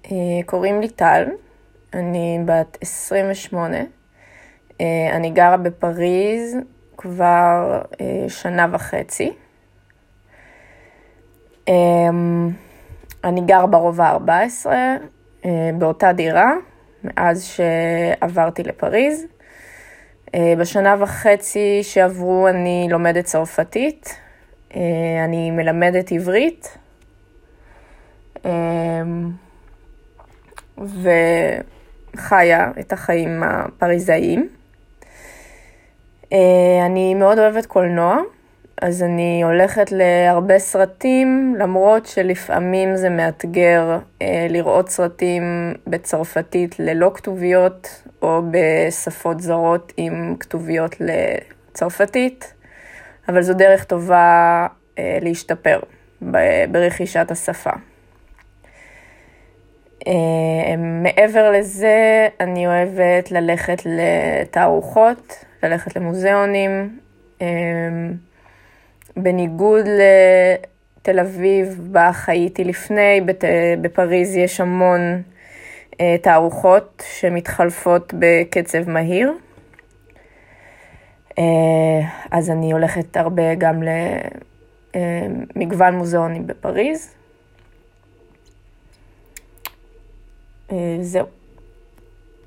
קוראים לי טל, אני בת 28, אני גרה בפריז כבר 1.5 שנים. אני גר ברובע 14, באותה דירה, מאז שעברתי לפריז. 1.5 שנים שעברו אני לומדת צרפתית, אני מלמדת עברית, וחיה את החיים הפריזאיים. אני מאוד אוהבת קולנוע, אז אני הולכת להרבה סרטים, למרות שלפעמים זה מאתגר לראות סרטים בצרפתית ללא כתוביות, או בשפות זרות עם כתוביות לצרפתית, אבל זו דרך טובה להשתפר ברכישת השפה. מעבר לזה, אני אוהבת ללכת לתערוכות, ללכת למוזיאונים. בניגוד לתל אביב, בה חייתי לפני, בפריז יש המון תערוכות שמתחלפות בקצב מהיר. אז אני הולכת הרבה גם למגוון מוזיאונים בפריז. זהו.